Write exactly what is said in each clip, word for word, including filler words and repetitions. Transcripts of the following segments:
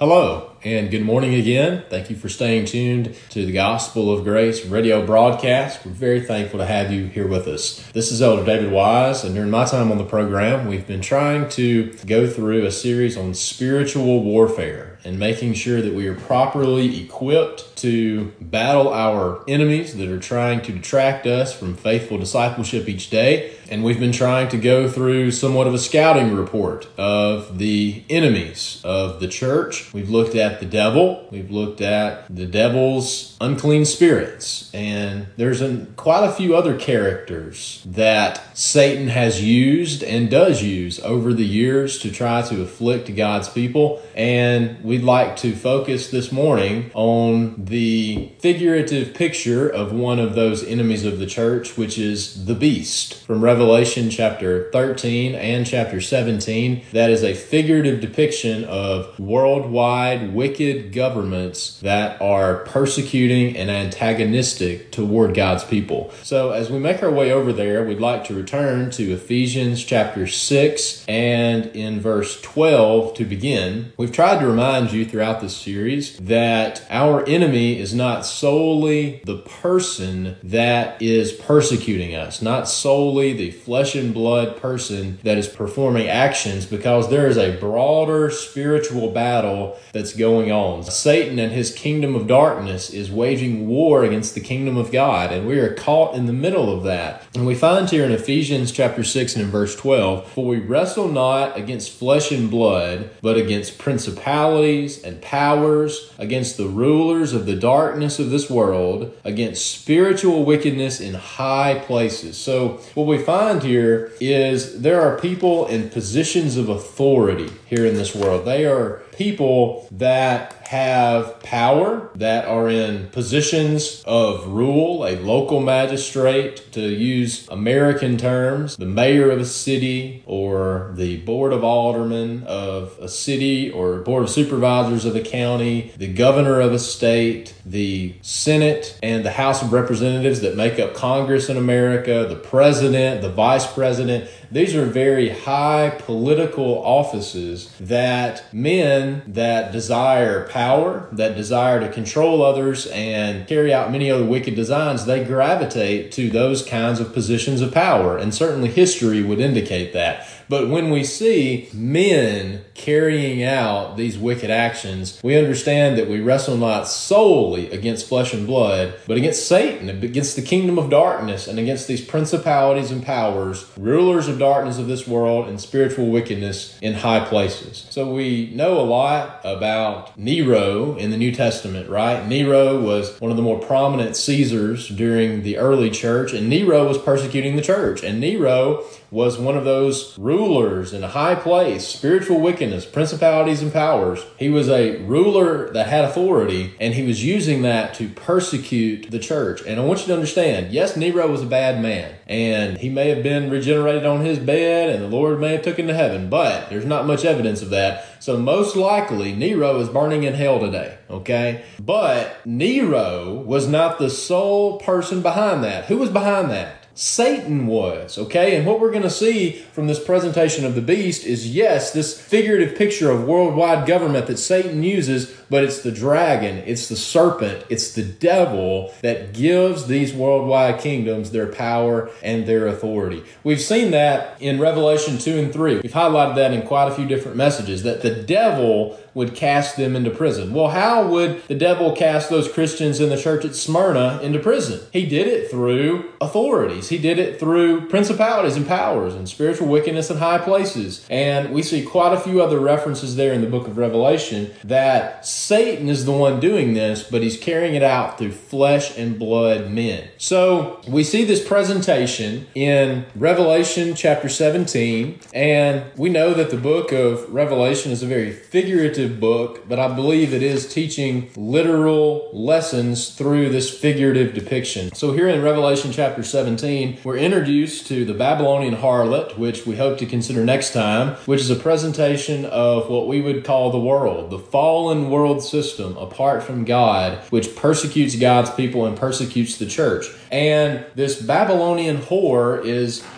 Hello, and good morning again. Thank you for staying tuned to the Gospel of Grace radio broadcast. We're very thankful to have you here with us. This is Elder David Wise, and during my time on the program, we've been trying to go through a series on spiritual warfare and making sure that we are properly equipped to battle our enemies that are trying to detract us from faithful discipleship each day. And we've been trying to go through somewhat of a scouting report of the enemies of the church. We've looked at the devil. We've looked at the devil's unclean spirits. And there's a, quite a few other characters that Satan has used and does use over the years to try to afflict God's people. And we'd like to focus this morning on the figurative picture of one of those enemies of the church, which is the beast. From Revelation chapter thirteen and chapter seventeen, that is a figurative depiction of worldwide wicked governments that are persecuting and antagonistic toward God's people. So as we make our way over there, we'd like to return to Ephesians chapter six and in verse twelve to begin. We've tried to remind you throughout this series that our enemy is not solely the person that is persecuting us, not solely the flesh and blood person that is performing actions, because there is a broader spiritual battle that's going on. Satan and his kingdom of darkness is waging war against the kingdom of God, and we are caught in the middle of that. And we find here in Ephesians chapter six and in verse twelve, "For we wrestle not against flesh and blood, but against principalities and powers, against the rulers of the darkness of this world, against spiritual wickedness in high places." So what we find here is there are people in positions of authority here in this world. They are people that have power, that are in positions of rule, a local magistrate, to use American terms, the mayor of a city, or the board of aldermen of a city, or board of supervisors of a county, the governor of a state, the Senate and the House of Representatives that make up Congress in America, the president, the vice president. These are very high political offices that men that desire power, that desire to control others and carry out many other wicked designs, they gravitate to those kinds of positions of power. And certainly history would indicate that. But when we see men carrying out these wicked actions, we understand that we wrestle not solely against flesh and blood, but against Satan, against the kingdom of darkness, and against these principalities and powers, rulers of darkness of this world, and spiritual wickedness in high places. So we know a lot about Nero in the New Testament, right? Nero was one of the more prominent Caesars during the early church, and Nero was persecuting the church. And Nero was one of those rulers in a high place, spiritual wickedness, principalities and powers. He was a ruler that had authority, and he was using that to persecute the church. And I want you to understand, yes, Nero was a bad man, and he may have been regenerated on his bed, and the Lord may have took him to heaven, but there's not much evidence of that. So most likely, Nero is burning in hell today, okay? But Nero was not the sole person behind that. Who was behind that? Satan was, okay? And what we're going to see from this presentation of the beast is, yes, this figurative picture of worldwide government that Satan uses, but it's the dragon, it's the serpent, it's the devil that gives these worldwide kingdoms their power and their authority. We've seen that in Revelation two and three. We've highlighted that in quite a few different messages, that the devil would cast them into prison. Well, how would the devil cast those Christians in the church at Smyrna into prison? He did it through authorities. He did it through principalities and powers and spiritual wickedness in high places. And we see quite a few other references there in the book of Revelation that Satan is the one doing this, but he's carrying it out through flesh and blood men. So we see this presentation in Revelation chapter seventeen, and we know that the book of Revelation is a very figurative book, but I believe it is teaching literal lessons through this figurative depiction. So here in Revelation chapter seventeen, we're introduced to the Babylonian harlot, which we hope to consider next time, which is a presentation of what we would call the world, the fallen world system apart from God, which persecutes God's people and persecutes the church. And this Babylonian whore is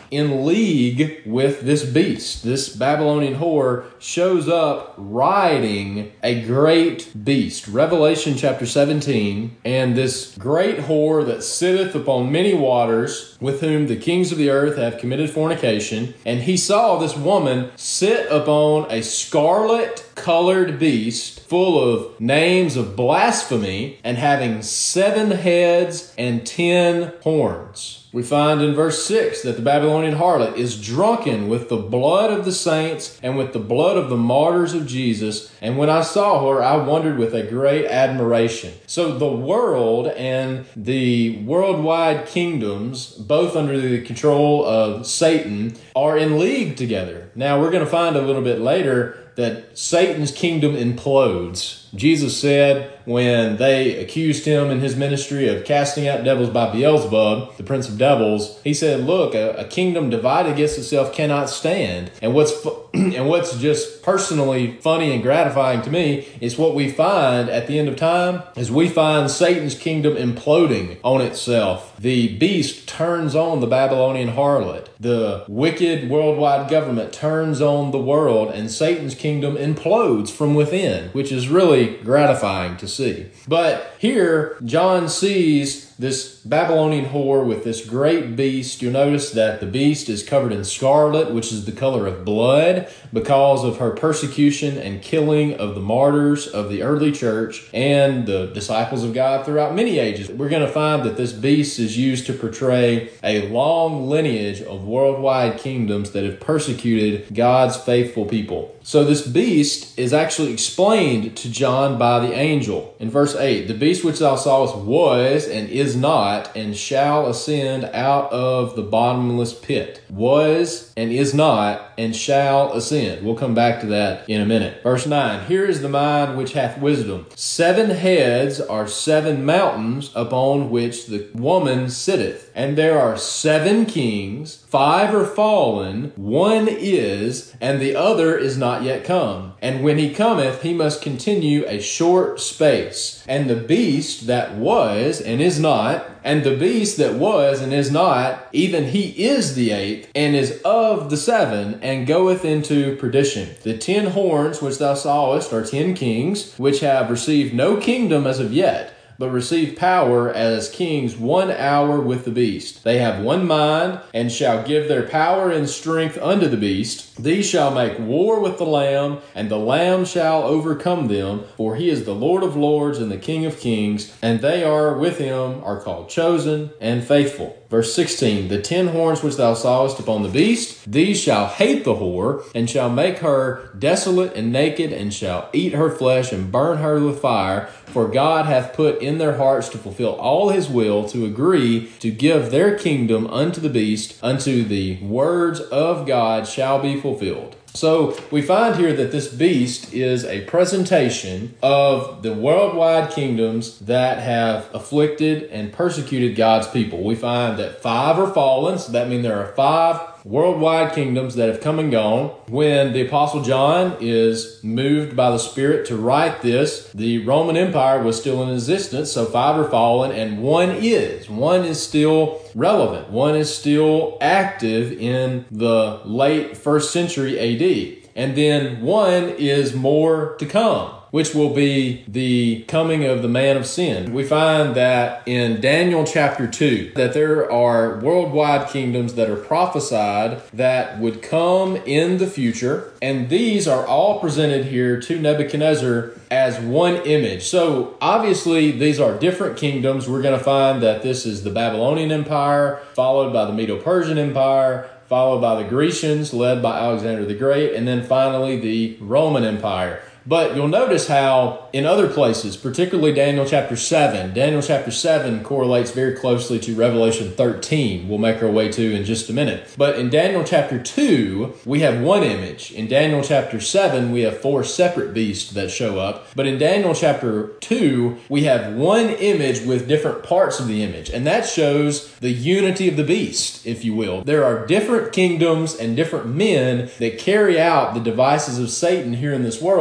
in league with this beast. This Babylonian whore shows up riding a great beast. Revelation chapter seventeen, and this great whore that sitteth upon many waters, with whom the kings of the earth have committed fornication. And he saw this woman sit upon a scarlet colored beast, full of names of blasphemy, and having seven heads and ten horns. We find in verse six that the Babylonian harlot is drunken with the blood of the saints and with the blood of the martyrs of Jesus. And when I saw her, I wondered with a great admiration. So the world and the worldwide kingdoms, both under the control of Satan, are in league together. Now we're going to find a little bit later that Satan's kingdom implodes. Jesus said when they accused him in his ministry of casting out devils by Beelzebub, the prince of devils, he said, look, a, a kingdom divided against itself cannot stand. And what's fu- and what's just personally funny and gratifying to me is what we find at the end of time is we find Satan's kingdom imploding on itself. The beast turns on the Babylonian harlot. The wicked worldwide government turns on the world, and Satan's kingdom implodes from within, which is really gratifying to see. But here, John sees this Babylonian whore with this great beast. You'll notice that the beast is covered in scarlet, which is the color of blood, because of her persecution and killing of the martyrs of the early church and the disciples of God throughout many ages. We're going to find that this beast is used to portray a long lineage of worldwide kingdoms that have persecuted God's faithful people. So this beast is actually explained to John by the angel. In verse eight, the beast which thou sawest was and is not and shall ascend out of the bottomless pit. Was and is not and shall ascend. We'll come back to that in a minute. Verse nine, here is the mind which hath wisdom. Seven heads are seven mountains upon which the woman sitteth. And there are seven kings, five are fallen, one is, and the other is not yet come. And when he cometh, he must continue a short space. And the beast that was and is not, and the beast that was and is not, even he is the eighth, and is of the seven, and goeth into perdition. The ten horns which thou sawest are ten kings, which have received no kingdom as of yet, but receive power as kings one hour with the beast. They have one mind, and shall give their power and strength unto the beast. These shall make war with the Lamb, and the Lamb shall overcome them, for he is the Lord of lords and the King of kings, and they are with him are called chosen and faithful. Verse sixteen, the ten horns which thou sawest upon the beast, these shall hate the whore, and shall make her desolate and naked, and shall eat her flesh and burn her with fire. For God hath put in their hearts to fulfill all his will, to agree to give their kingdom unto the beast, unto the words of God shall be fulfilled. So we find here that this beast is a presentation of the worldwide kingdoms that have afflicted and persecuted God's people. We find that five are fallen, so that means there are five worldwide kingdoms that have come and gone. When the Apostle John is moved by the Spirit to write this, the Roman Empire was still in existence, so five are fallen, and one is. One is still relevant. One is still active in the late first century A D. And then one is more to come, which will be the coming of the man of sin. We find that in Daniel chapter two, that there are worldwide kingdoms that are prophesied that would come in the future. And these are all presented here to Nebuchadnezzar as one image. So obviously these are different kingdoms. We're going to find that this is the Babylonian Empire, followed by the Medo-Persian Empire, followed by the Grecians, led by Alexander the Great, and then finally the Roman Empire. But you'll notice how in other places, particularly Daniel chapter seven, Daniel chapter seven correlates very closely to Revelation thirteen. We'll make our way to in just a minute. But in Daniel chapter two, we have one image. In Daniel chapter seven, we have four separate beasts that show up. But in Daniel chapter two, we have one image with different parts of the image. And that shows the unity of the beast, if you will. There are different kingdoms and different men that carry out the devices of Satan here in this world,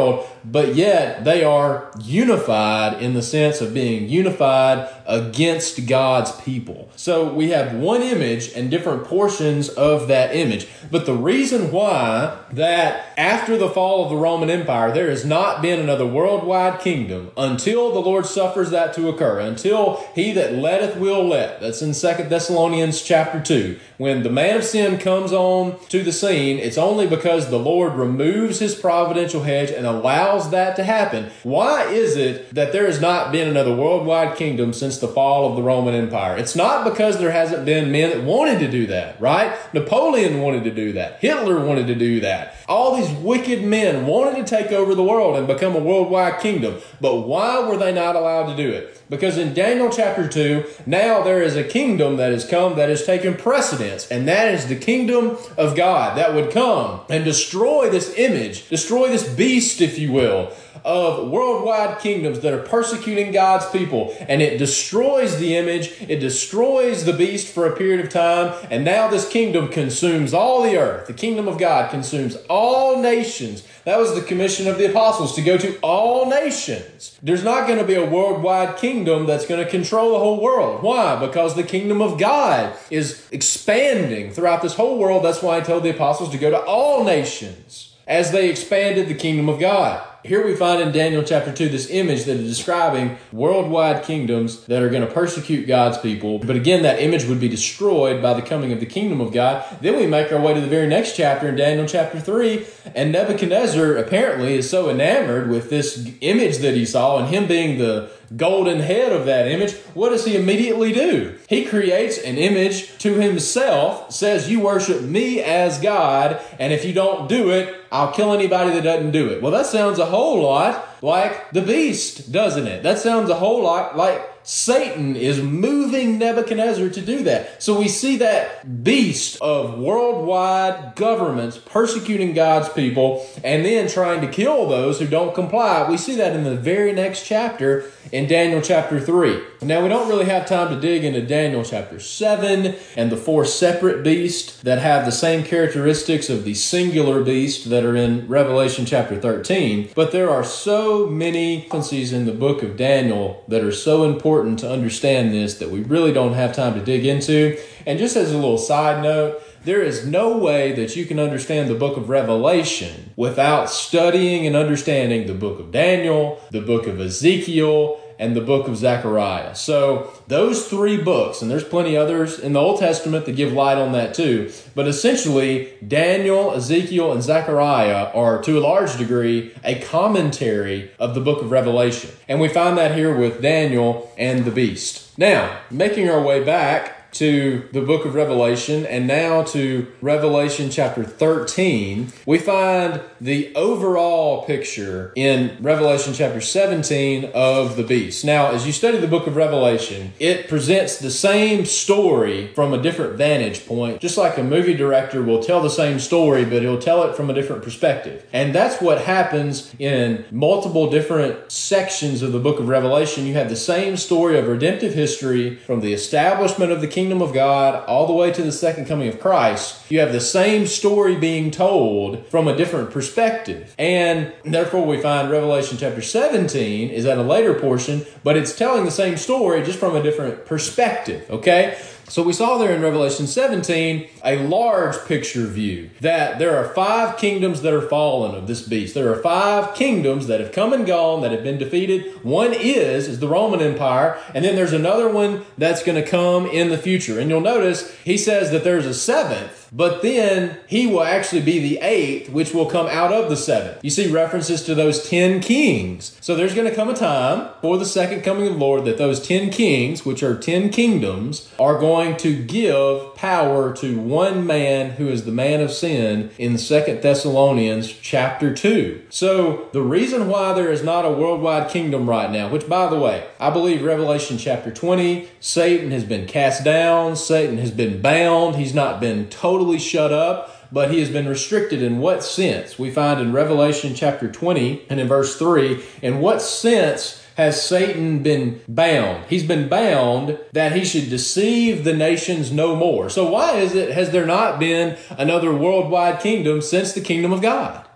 but yet they are unified in the sense of being unified against God's people. So we have one image and different portions of that image. But the reason why that after the fall of the Roman Empire, there has not been another worldwide kingdom until the Lord suffers that to occur, until he that letteth will let. That's in Second Thessalonians chapter two. When the man of sin comes on to the scene, it's only because the Lord removes his providential hedge and allows that to happen. Why is it that there has not been another worldwide kingdom since the fall of the Roman Empire? It's not because there hasn't been men that wanted to do that, right? Napoleon wanted to do that. Hitler wanted to do that. All these wicked men wanted to take over the world and become a worldwide kingdom. But why were they not allowed to do it? Because in Daniel chapter two, now there is a kingdom that has come that has taken precedence, and that is the kingdom of God that would come and destroy this image, destroy this beast, if you will, of worldwide kingdoms that are persecuting God's people. And it destroys the image, it destroys the beast for a period of time, and now this kingdom consumes all the earth. The kingdom of God consumes all nations. That was the commission of the apostles, to go to all nations. There's not going to be a worldwide kingdom that's going to control the whole world. Why? Because the kingdom of God is expanding throughout this whole world. That's why I told the apostles to go to all nations as they expanded the kingdom of God. Here we find in Daniel chapter two this image that is describing worldwide kingdoms that are going to persecute God's people. But again, that image would be destroyed by the coming of the kingdom of God. Then we make our way to the very next chapter in Daniel chapter three. And Nebuchadnezzar apparently is so enamored with this image that he saw, and him being the golden head of that image, what does he immediately do? He creates an image to himself, says, you worship me as God, and if you don't do it, I'll kill anybody that doesn't do it. Well, that sounds a whole lot like the beast, doesn't it? That sounds a whole lot like Satan is moving Nebuchadnezzar to do that. So we see that beast of worldwide governments persecuting God's people and then trying to kill those who don't comply. We see that in the very next chapter in Daniel chapter three. Now, we don't really have time to dig into Daniel chapter seven and the four separate beasts that have the same characteristics of the singular beast that are in Revelation chapter thirteen. But there are so many prophecies in the book of Daniel that are so important to understand this that we really don't have time to dig into. And just as a little side note, there is no way that you can understand the book of Revelation without studying and understanding the book of Daniel, the book of Ezekiel, and the book of Zechariah. So those three books, and there's plenty others in the Old Testament that give light on that too, but essentially Daniel, Ezekiel, and Zechariah are to a large degree a commentary of the book of Revelation. And we find that here with Daniel and the beast. Now, making our way back to the book of Revelation and now to Revelation chapter thirteen, we find the overall picture in Revelation chapter seventeen of the beast. Now, as you study the book of Revelation, it presents the same story from a different vantage point, just like a movie director will tell the same story, but he'll tell it from a different perspective. And that's what happens in multiple different sections of the book of Revelation. You have the same story of redemptive history from the establishment of the kingdom kingdom of God all the way to the second coming of Christ. You have the same story being told from a different perspective. And therefore we find Revelation chapter seventeen is at a later portion, but it's telling the same story just from a different perspective, okay? So we saw there in Revelation seventeen a large picture view that there are five kingdoms that are fallen of this beast. There are five kingdoms that have come and gone, that have been defeated. One is, is the Roman Empire, and then there's another one that's going to come in the future. And you'll notice he says that there's a seventh, but then he will actually be the eighth, which will come out of the seventh. You see references to those ten kings. So there's going to come a time for the second coming of the Lord that those ten kings, which are ten kingdoms, are going to give power to one man who is the man of sin in Second Thessalonians chapter two. So the reason why there is not a worldwide kingdom right now, which by the way, I believe Revelation chapter twenty, Satan has been cast down, Satan has been bound, he's not been totally shut up, but he has been restricted. In what sense? We find in Revelation chapter twenty and in verse three, in what sense has Satan been bound? He's been bound that he should deceive the nations no more. So why is it, has there not been another worldwide kingdom since the kingdom of God?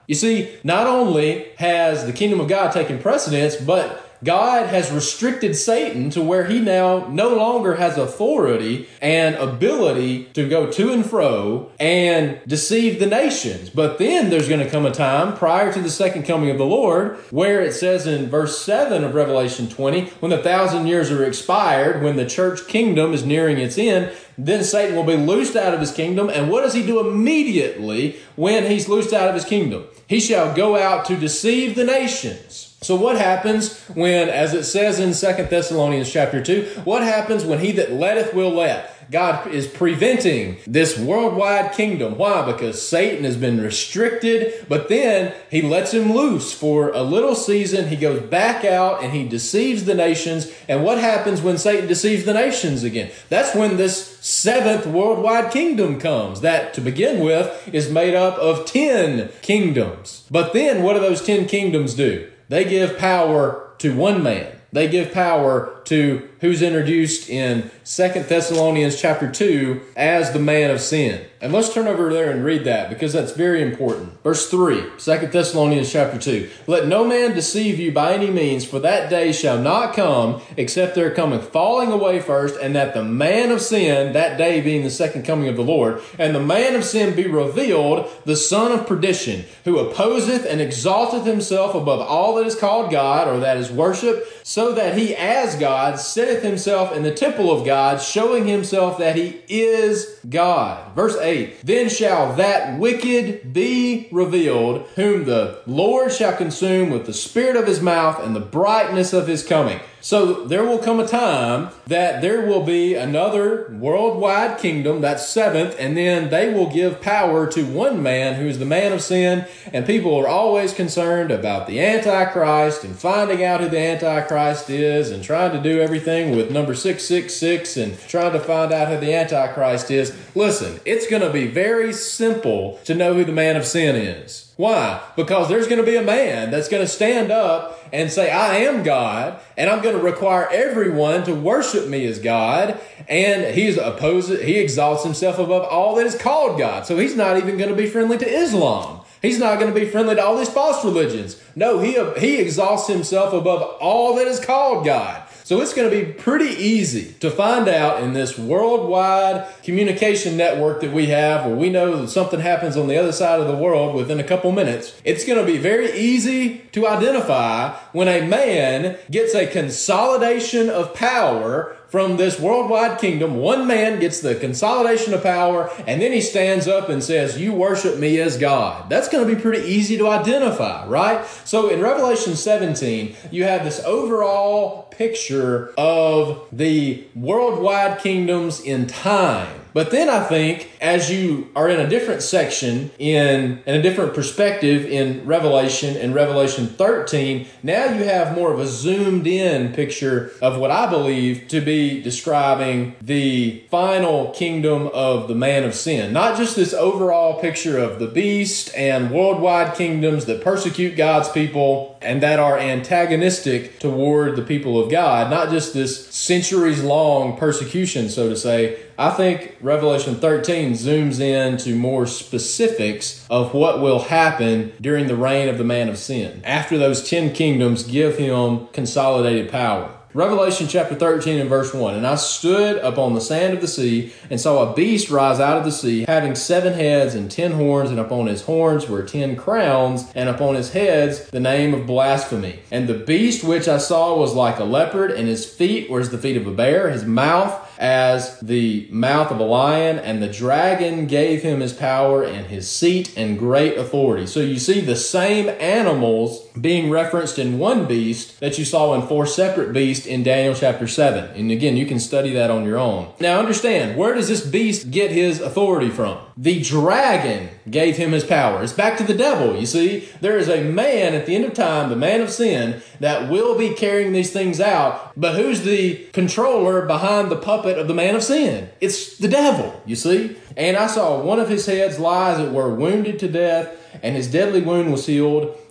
You see, not only has the kingdom of God taken precedence, but God has restricted Satan to where he now no longer has authority and ability to go to and fro and deceive the nations. But then there's going to come a time prior to the second coming of the Lord where it says in verse seven of Revelation twenty, when the thousand years are expired, when the church kingdom is nearing its end, then Satan will be loosed out of his kingdom. And what does he do immediately when he's loosed out of his kingdom? He shall go out to deceive the nations. So what happens when, as it says in Second Thessalonians chapter two, what happens when he that letteth will let? God is preventing this worldwide kingdom. Why? Because Satan has been restricted, but then he lets him loose for a little season. He goes back out and he deceives the nations. And what happens when Satan deceives the nations again? That's when this seventh worldwide kingdom comes. That, to begin with, is made up of ten kingdoms. But then what do those ten kingdoms do? They give power to one man. They give power to who's introduced in Second Thessalonians chapter two as the man of sin. And let's turn over there and read that because that's very important. Verse three, Second Thessalonians chapter two. Let no man deceive you by any means, for that day shall not come except there cometh falling away first, and that the man of sin, that day being the second coming of the Lord, and the man of sin be revealed, the son of perdition, who opposeth and exalteth himself above all that is called God, or that is worship, so that he as God setteth himself in the temple of God, showing himself that he is God. Verse eight, then shall that wicked be revealed, whom the Lord shall consume with the spirit of his mouth and the brightness of his coming. So there will come a time that there will be another worldwide kingdom, that's seventh, and then they will give power to one man who is the man of sin, and people are always concerned about the Antichrist and finding out who the Antichrist is and trying to do everything with number six six six and trying to find out who the Antichrist is. Listen, it's going to be very simple to know who the man of sin is. Why? Because there's going to be a man that's going to stand up and say, I am God, and I'm going to require everyone to worship me as God. And he's opposed, he exalts himself above all that is called God. So he's not even going to be friendly to Islam. He's not going to be friendly to all these false religions. No, he, he exalts himself above all that is called God. So it's going to be pretty easy to find out in this worldwide communication network that we have, where we know that something happens on the other side of the world within a couple minutes. It's going to be very easy to identify when a man gets a consolidation of power from this worldwide kingdom. One man gets the consolidation of power, and then he stands up and says, you worship me as God. That's going to be pretty easy to identify, right? So in Revelation seventeen, you have this overall picture of the worldwide kingdoms in time. But then I think as you are in a different section, in, in a different perspective in Revelation and Revelation thirteen, now you have more of a zoomed in picture of what I believe to be describing the final kingdom of the man of sin. Not just this overall picture of the beast and worldwide kingdoms that persecute God's people and that are antagonistic toward the people of God. Not just this centuries long persecution, so to say. I think Revelation thirteen zooms in to more specifics of what will happen during the reign of the man of sin, after those ten kingdoms give him consolidated power. Revelation chapter thirteen and verse one, and I stood upon the sand of the sea and saw a beast rise out of the sea, having seven heads and ten horns, and upon his horns were ten crowns, and upon his heads the name of blasphemy. And the beast which I saw was like a leopard, and his feet were as the feet of a bear, his mouth as the mouth of a lion, and the dragon gave him his power and his seat and great authority. So you see the same animals being referenced in one beast that you saw in four separate beasts in Daniel chapter seven. And again, you can study that on your own. Now understand, where does this beast get his authority from? The dragon gave him his power. It's back to the devil, you see. There is a man at the end of time, the man of sin, that will be carrying these things out. But who's the controller behind the puppet of the man of sin? It's the devil, you see. And I saw one of his heads lie as it were wounded to death, and his deadly wound was healed.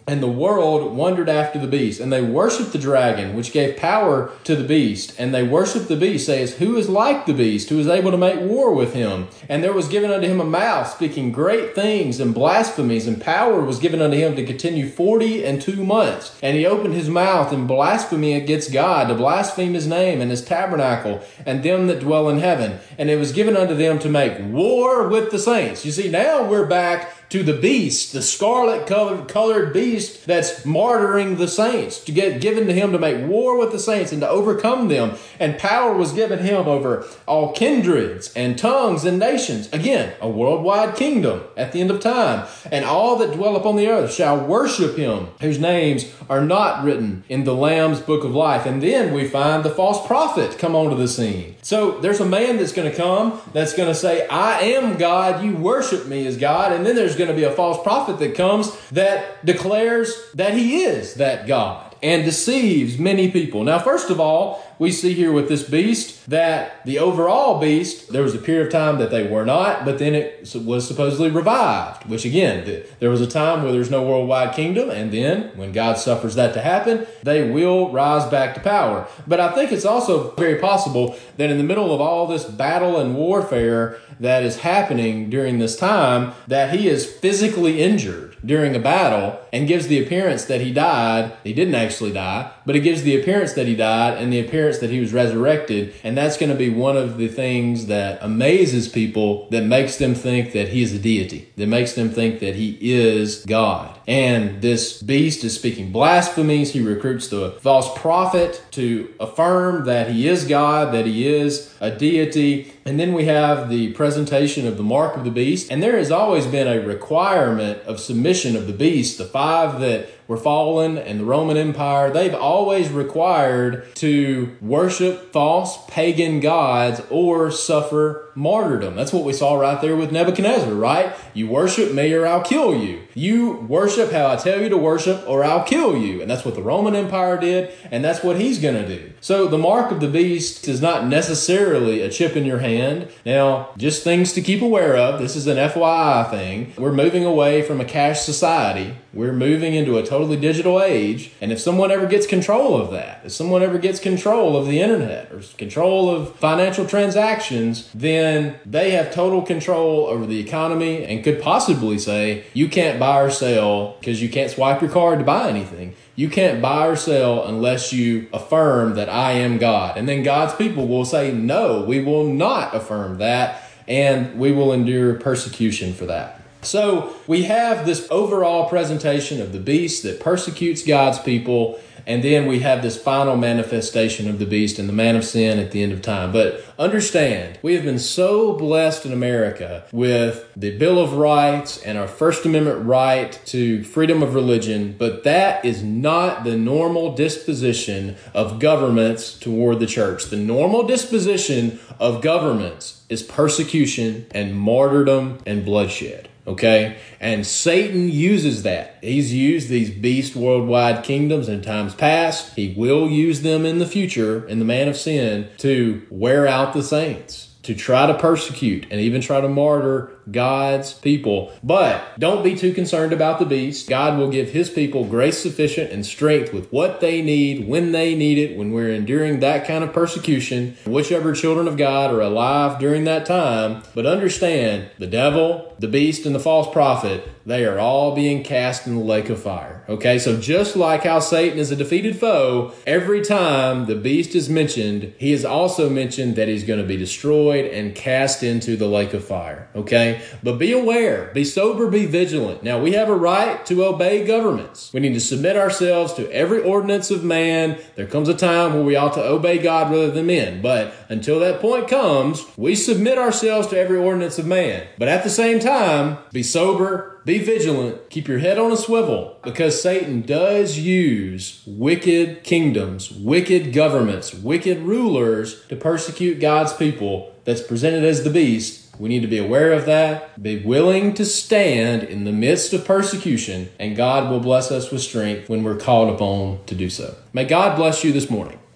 And the world wondered after the beast, and they worshipped the dragon, which gave power to the beast. And they worshipped the beast, says, who is like the beast, who is able to make war with him? And there was given unto him a mouth, speaking great things and blasphemies, and power was given unto him to continue forty and two months. And he opened his mouth in blasphemy against God, to blaspheme his name and his tabernacle, and them that dwell in heaven. And it was given unto them to make war with the saints. You see, now we're back to the beast, the scarlet colored, colored beast that's martyring the saints, to get given to him to make war with the saints and to overcome them. And power was given him over all kindreds and tongues and nations. Again, a worldwide kingdom at the end of time. And all that dwell upon the earth shall worship him, whose names are not written in the Lamb's book of life. And then we find the false prophet come onto the scene. So there's a man that's going to come that's going to say, I am God, you worship me as God. And then there's going to be a false prophet that comes that declares that he is that God and deceives many people. Now, first of all, we see here with this beast that the overall beast, there was a period of time that they were not, but then it was supposedly revived, which again, there was a time where there's no worldwide kingdom, and then when God suffers that to happen, they will rise back to power. But I think it's also very possible that in the middle of all this battle and warfare that is happening during this time, that he is physically injured during a battle and gives the appearance that he died. He didn't actually die, but it gives the appearance that he died and the appearance that he was resurrected. And that's going to be one of the things that amazes people, that makes them think that he is a deity, that makes them think that he is God. And this beast is speaking blasphemies. He recruits the false prophet to affirm that he is God, that he is a deity. And then we have the presentation of the mark of the beast. And there has always been a requirement of submission of the beast. The five that were fallen and the Roman Empire, they've always required to worship false pagan gods or suffer martyrdom. That's what we saw right there with Nebuchadnezzar, right? You worship me or I'll kill you. You worship how I tell you to worship or I'll kill you. And that's what the Roman Empire did, and that's what he's going to do. So the mark of the beast is not necessarily a chip in your hand. Now, just things to keep aware of. This is an F Y I thing. We're moving away from a cash society. We're moving into a totally digital age. And if someone ever gets control of that, if someone ever gets control of the internet or control of financial transactions, then they have total control over the economy and could possibly say, you can't buy or sell because you can't swipe your card to buy anything. You can't buy or sell unless you affirm that I am God. And then God's people will say, no, we will not affirm that, and we will endure persecution for that. So we have this overall presentation of the beast that persecutes God's people, and then we have this final manifestation of the beast and the man of sin at the end of time. But understand, we have been so blessed in America with the Bill of Rights and our First Amendment right to freedom of religion, but that is not the normal disposition of governments toward the church. The normal disposition of governments is persecution and martyrdom and bloodshed. Okay? And Satan uses that. He's used these beast worldwide kingdoms in times past. He will use them in the future in the man of sin to wear out the saints, to try to persecute and even try to martyr God's people. But don't be too concerned about the beast. God will give his people grace sufficient and strength with what they need, when they need it, when we're enduring that kind of persecution, whichever children of God are alive during that time. But understand, the devil, the beast, and the false prophet, they are all being cast in the lake of fire. Okay, so just like how Satan is a defeated foe, every time the beast is mentioned, he is also mentioned that he's going to be destroyed and cast into the lake of fire. Okay? But be aware, be sober, be vigilant. Now, we have a right to obey governments. We need to submit ourselves to every ordinance of man. There comes a time where we ought to obey God rather than men. But until that point comes, we submit ourselves to every ordinance of man. But at the same time, be sober, be vigilant, keep your head on a swivel, because Satan does use wicked kingdoms, wicked governments, wicked rulers to persecute God's people that's presented as the beast. We need to be aware of that, be willing to stand in the midst of persecution, and God will bless us with strength when we're called upon to do so. May God bless you this morning.